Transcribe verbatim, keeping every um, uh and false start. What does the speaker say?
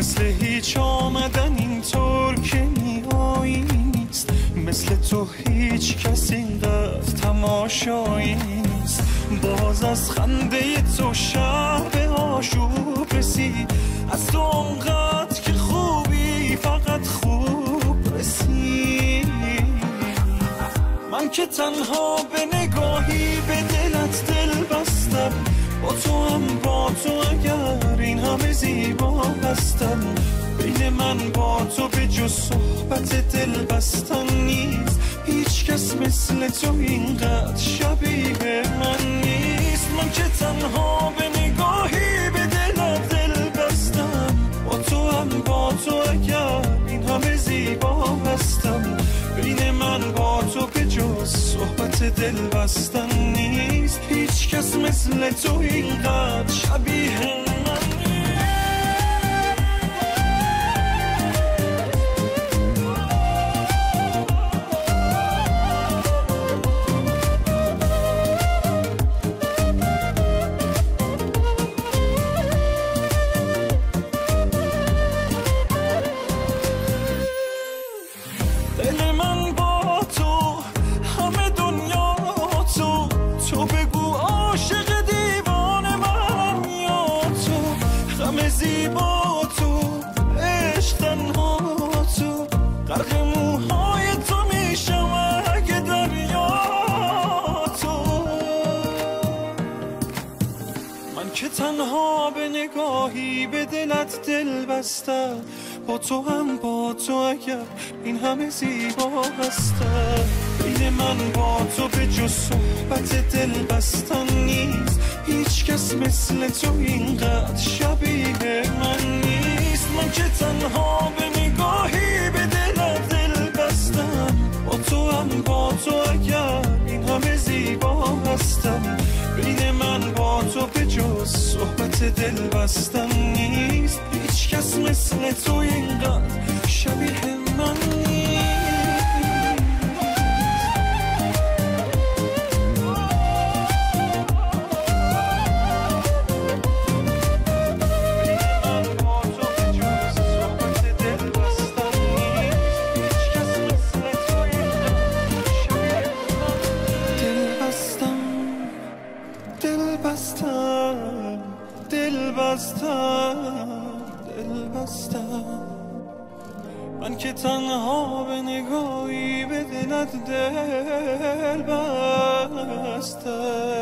مثل هیچ آمدن اینطور که میایی نیست، مثل تو هیچ کس اینقدر تماشایی نیست. باز از خنده تو شب آشوب رسید، از تو اونقدر که خوبی فقط خوب رسید. من که تنها به نگاهی به دلت دل بستم، با تو هم با تو اگر این همه زیبا هستم. بین من با تو به جز صحبت دل بستن نیست، هیچ کس مثل تو اینقدر شبیه من نیست. من که تنها به نگاهی به دلت دل بستم، با تو هم با تو اگر این همه زیبا هستم. بین من با تو به جز صحبت دل بستن نیست، هیچ کس مثل تو اینقدر شبیه من نیست. زیبا تو عشق تنها تو، غرق موهای تو میشم اگه دریا تو. من که تنها به نگاهی به دلت دل بستم، با تو هم با تو اگر این همه زیبا هستم. بین من با تو به جز صحبت دل بستن نیست، هیچ کس مثل تو اینقدر شبیه من نیست. من که تنها به نگاهی به دلت دل بستم، با تو هم با تو اگر این همه زیبا هستم. بین من با تو به جز صحبت دل بستن نیست، هیچ کس مثل تو اینقدر شبیه من نیست. من که تنها به نگاهی به دلت دل بستم.